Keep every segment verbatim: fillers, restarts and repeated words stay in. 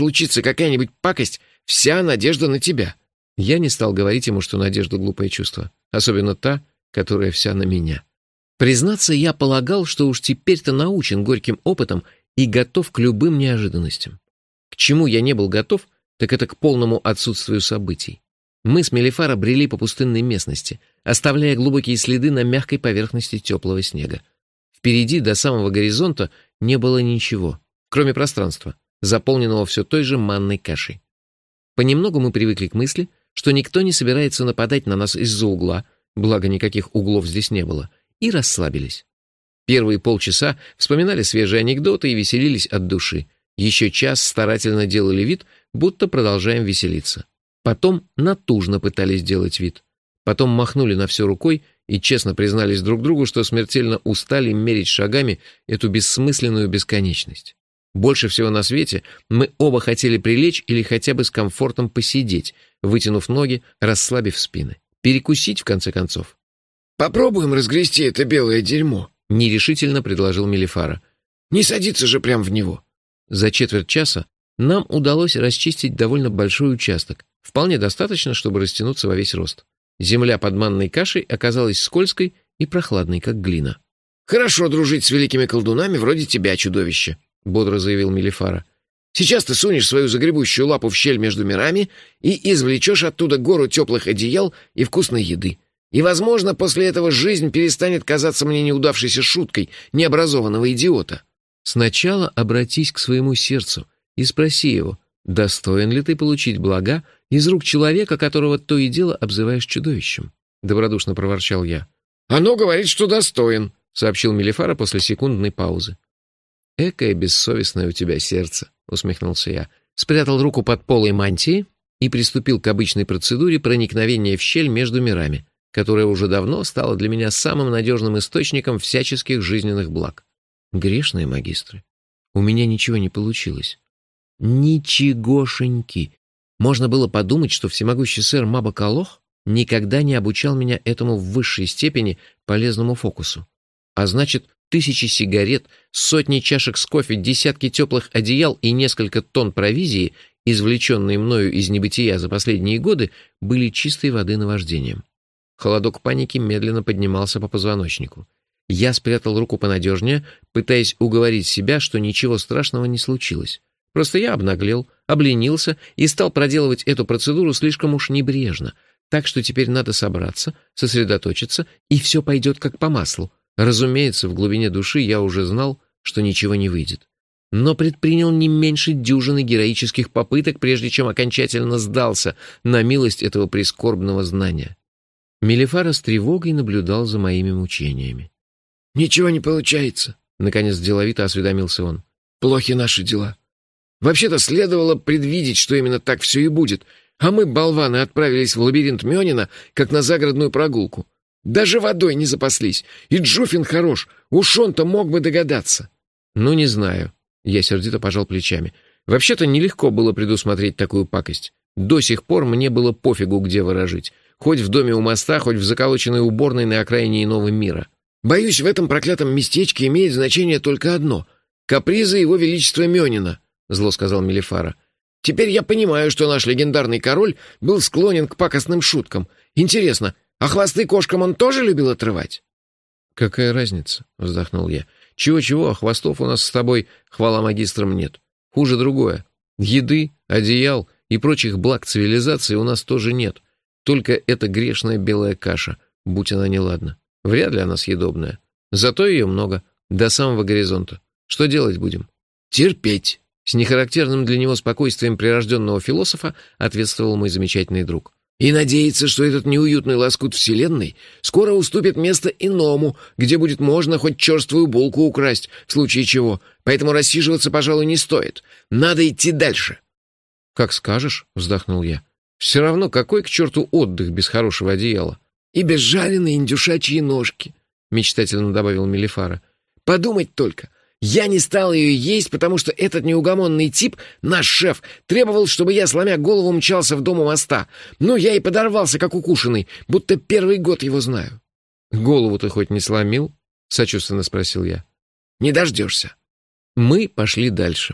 случится какая-нибудь пакость, вся надежда на тебя». Я не стал говорить ему, что надежда — глупое чувство, особенно та, которая вся на меня. Признаться, я полагал, что уж теперь-то научен горьким опытом и готов к любым неожиданностям. К чему я не был готов, так это к полному отсутствию событий. Мы с Мелифаро брели по пустынной местности, оставляя глубокие следы на мягкой поверхности теплого снега. Впереди до самого горизонта не было ничего, кроме пространства, заполненного все той же манной кашей. Понемногу мы привыкли к мысли, что никто не собирается нападать на нас из-за угла, благо никаких углов здесь не было, и расслабились. Первые полчаса вспоминали свежие анекдоты и веселились от души. Еще час старательно делали вид, будто продолжаем веселиться. Потом натужно пытались делать вид. Потом махнули на все рукой и честно признались друг другу, что смертельно устали мерить шагами эту бессмысленную бесконечность. Больше всего на свете мы оба хотели прилечь или хотя бы с комфортом посидеть, вытянув ноги, расслабив спины. Перекусить, в конце концов. «Попробуем разгрести это белое дерьмо», — нерешительно предложил Мелифаро. «Не садиться же прямо в него». За четверть часа нам удалось расчистить довольно большой участок, вполне достаточно, чтобы растянуться во весь рост. Земля под манной кашей оказалась скользкой и прохладной, как глина. «Хорошо дружить с великими колдунами вроде тебя, чудовище», — бодро заявил Мелифаро. «Сейчас ты сунешь свою загребущую лапу в щель между мирами и извлечешь оттуда гору теплых одеял и вкусной еды. И, возможно, после этого жизнь перестанет казаться мне неудавшейся шуткой необразованного идиота». «Сначала обратись к своему сердцу и спроси его, достоин ли ты получить блага из рук человека, которого то и дело обзываешь чудовищем?» — добродушно проворчал я. «Оно говорит, что достоин», — сообщил Мелифаро после секундной паузы. «Экое бессовестное у тебя сердце», — усмехнулся я, спрятал руку под полой мантии и приступил к обычной процедуре проникновения в щель между мирами, которая уже давно стала для меня самым надежным источником всяческих жизненных благ. Грешные магистры. У меня ничего не получилось. Ничегошеньки. Можно было подумать, что всемогущий сэр Мабакалох никогда не обучал меня этому в высшей степени полезному фокусу. А значит, тысячи сигарет, сотни чашек с кофе, десятки теплых одеял и несколько тонн провизии, извлеченные мною из небытия за последние годы, были чистой воды наваждением. Холодок паники медленно поднимался по позвоночнику. Я спрятал руку понадежнее, пытаясь уговорить себя, что ничего страшного не случилось. Просто я обнаглел, обленился и стал проделывать эту процедуру слишком уж небрежно, так что теперь надо собраться, сосредоточиться, и все пойдет как по маслу. Разумеется, в глубине души я уже знал, что ничего не выйдет. Но предпринял не меньше дюжины героических попыток, прежде чем окончательно сдался на милость этого прискорбного знания. Мелифаро с тревогой наблюдал за моими мучениями. «Ничего не получается», — наконец деловито осведомился он. «Плохи наши дела. Вообще-то следовало предвидеть, что именно так все и будет, а мы, болваны, отправились в лабиринт Мёнина, как на загородную прогулку. Даже водой не запаслись, и Джуфин хорош, уж он-то мог бы догадаться». «Ну, не знаю», — я сердито пожал плечами. «Вообще-то нелегко было предусмотреть такую пакость. До сих пор мне было пофигу, где ворожить. Хоть в доме у моста, хоть в заколоченной уборной на окраине иного мира. Боюсь, в этом проклятом местечке имеет значение только одно — капризы его величества Мёнина», — зло сказал Мелифаро. «Теперь я понимаю, что наш легендарный король был склонен к пакостным шуткам. Интересно, а хвосты кошкам он тоже любил отрывать?» «Какая разница?» — вздохнул я. «Чего-чего, а хвостов у нас с тобой, хвала магистрам, нет. Хуже другое. Еды, одеял и прочих благ цивилизации у нас тоже нет. Только эта грешная белая каша, будь она неладна. Вряд ли она съедобная. Зато ее много, до самого горизонта. Что делать будем?» «Терпеть», — с нехарактерным для него спокойствием прирожденного философа ответствовал мой замечательный друг. «И надеяться, что этот неуютный лоскут вселенной скоро уступит место иному, где будет можно хоть черствую булку украсть, в случае чего. Поэтому рассиживаться, пожалуй, не стоит. Надо идти дальше». «Как скажешь», — вздохнул я. «Все равно какой к черту отдых без хорошего одеяла?» «И безжаленные индюшачьи ножки», — мечтательно добавил Мелифаро. «Подумать только. Я не стал ее есть, потому что этот неугомонный тип, наш шеф, требовал, чтобы я, сломя голову, мчался в дом у моста. Ну, я и подорвался, как укушенный, будто первый год его знаю». «Голову ты хоть не сломил?» — сочувственно спросил я. «Не дождешься». Мы пошли дальше.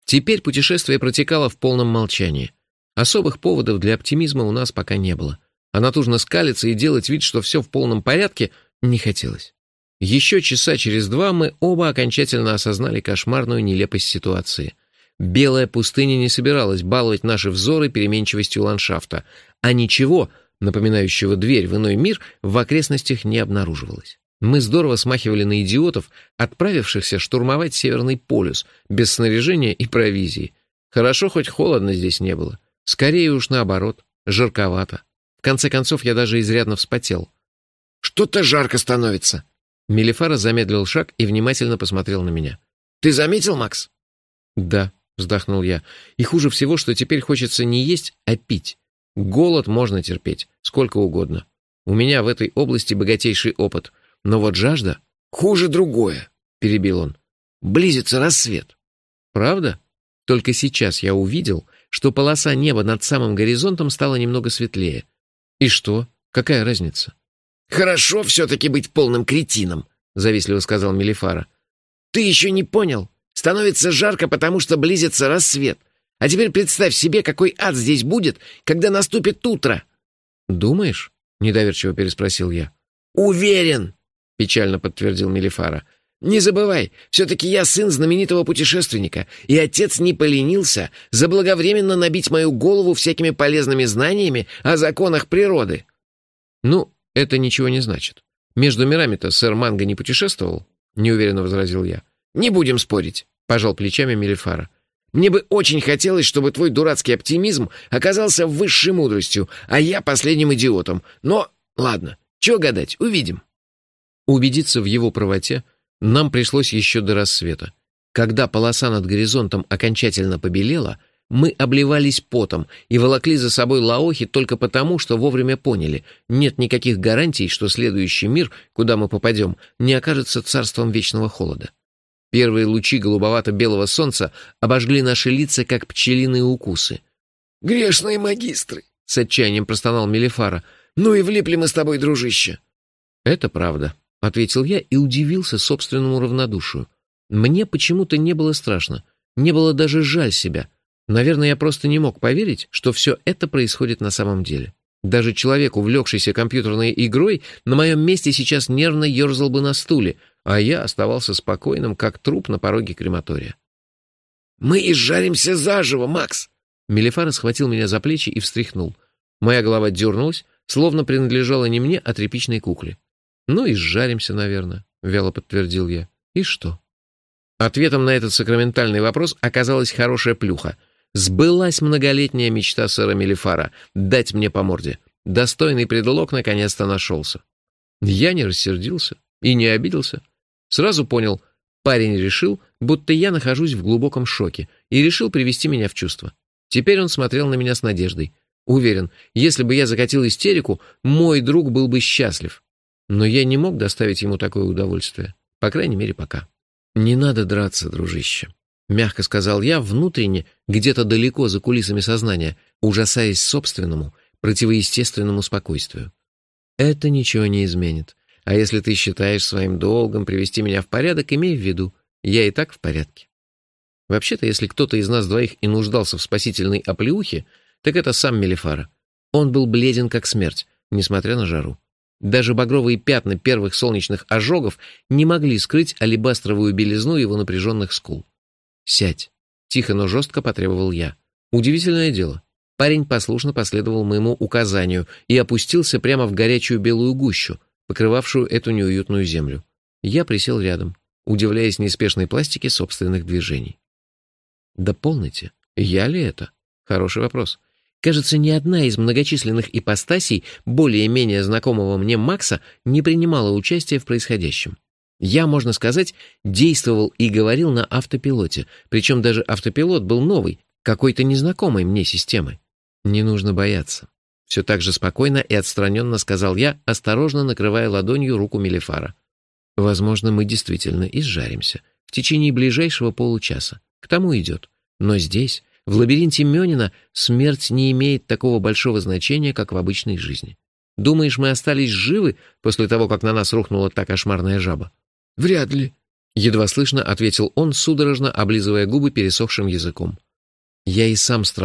Теперь путешествие протекало в полном молчании. Особых поводов для оптимизма у нас пока не было. А натужно скалиться и делать вид, что все в полном порядке, не хотелось. Еще часа через два мы оба окончательно осознали кошмарную нелепость ситуации. Белая пустыня не собиралась баловать наши взоры переменчивостью ландшафта, а ничего, напоминающего дверь в иной мир, в окрестностях не обнаруживалось. Мы здорово смахивали на идиотов, отправившихся штурмовать Северный полюс, без снаряжения и провизии. Хорошо, хоть холодно здесь не было. Скорее уж наоборот, жарковато. В конце концов, я даже изрядно вспотел. «Что-то жарко становится». Мелифара замедлил шаг и внимательно посмотрел на меня. «Ты заметил, Макс?» «Да», — вздохнул я. «И хуже всего, что теперь хочется не есть, а пить. Голод можно терпеть, сколько угодно. У меня в этой области богатейший опыт. Но вот жажда...» «Хуже другое», — перебил он. «Близится рассвет». «Правда?» Только сейчас я увидел, что полоса неба над самым горизонтом стала немного светлее. И что? Какая разница? «Хорошо все-таки быть полным кретином», — завистливо сказал Мелифара. «Ты еще не понял? Становится жарко, потому что близится рассвет. А теперь представь себе, какой ад здесь будет, когда наступит утро». «Думаешь?» — недоверчиво переспросил я. «Уверен», — печально подтвердил Мелифара. «Не забывай, все-таки я сын знаменитого путешественника, и отец не поленился заблаговременно набить мою голову всякими полезными знаниями о законах природы». «Ну, это ничего не значит. Между мирами-то сэр Манго не путешествовал?» — неуверенно возразил я. «Не будем спорить», — пожал плечами Мелифара. «Мне бы очень хотелось, чтобы твой дурацкий оптимизм оказался высшей мудростью, а я последним идиотом. Но, ладно, чего гадать, увидим». Убедиться в его правоте нам пришлось еще до рассвета. Когда полоса над горизонтом окончательно побелела, мы обливались потом и волокли за собой лаохи только потому, что вовремя поняли, нет никаких гарантий, что следующий мир, куда мы попадем, не окажется царством вечного холода. Первые лучи голубовато-белого солнца обожгли наши лица, как пчелиные укусы. «Грешные магистры!» — с отчаянием простонал Мелифара. «Ну и влипли мы с тобой, дружище!» «Это правда», — ответил я и удивился собственному равнодушию. Мне почему-то не было страшно, не было даже жаль себя. Наверное, я просто не мог поверить, что все это происходит на самом деле. Даже человек, увлекшийся компьютерной игрой, на моем месте сейчас нервно ерзал бы на стуле, а я оставался спокойным, как труп на пороге крематория. «Мы изжаримся заживо, Макс!» Мелифара схватил меня за плечи и встряхнул. Моя голова дернулась, словно принадлежала не мне, а тряпичной кукле. «Ну и сжаримся, наверное», — вяло подтвердил я. «И что?» Ответом на этот сакраментальный вопрос оказалась хорошая плюха. Сбылась многолетняя мечта сэра Мелифара — дать мне по морде. Достойный предлог наконец-то нашелся. Я не рассердился и не обиделся. Сразу понял, парень решил, будто я нахожусь в глубоком шоке, и решил привести меня в чувство. Теперь он смотрел на меня с надеждой. Уверен, если бы я закатил истерику, мой друг был бы счастлив. Но я не мог доставить ему такое удовольствие. По крайней мере, пока. «Не надо драться, дружище», — мягко сказал я, внутренне, где-то далеко за кулисами сознания, ужасаясь собственному, противоестественному спокойствию. «Это ничего не изменит. А если ты считаешь своим долгом привести меня в порядок, имей в виду, я и так в порядке». Вообще-то, если кто-то из нас двоих и нуждался в спасительной оплеухе, так это сам Мелифара. Он был бледен как смерть, несмотря на жару. Даже багровые пятна первых солнечных ожогов не могли скрыть алебастровую белизну его напряженных скул. «Сядь», — тихо, но жестко потребовал я. Удивительное дело. Парень послушно последовал моему указанию и опустился прямо в горячую белую гущу, покрывавшую эту неуютную землю. Я присел рядом, удивляясь неспешной пластике собственных движений. «Да полноте, я ли это?» Хороший вопрос. Кажется, ни одна из многочисленных ипостасей более-менее знакомого мне Макса не принимала участия в происходящем. Я, можно сказать, действовал и говорил на автопилоте, причем даже автопилот был новый, какой-то незнакомой мне системы. «Не нужно бояться», — все так же спокойно и отстраненно сказал я, осторожно накрывая ладонью руку Мелифара. «Возможно, мы действительно изжаримся в течение ближайшего получаса. К тому идет. Но здесь, в лабиринте Мёнина, смерть не имеет такого большого значения, как в обычной жизни. Думаешь, мы остались живы после того, как на нас рухнула та кошмарная жаба?» «Вряд ли», Едва слышно ответил он, судорожно облизывая губы пересохшим языком. Я и сам страшно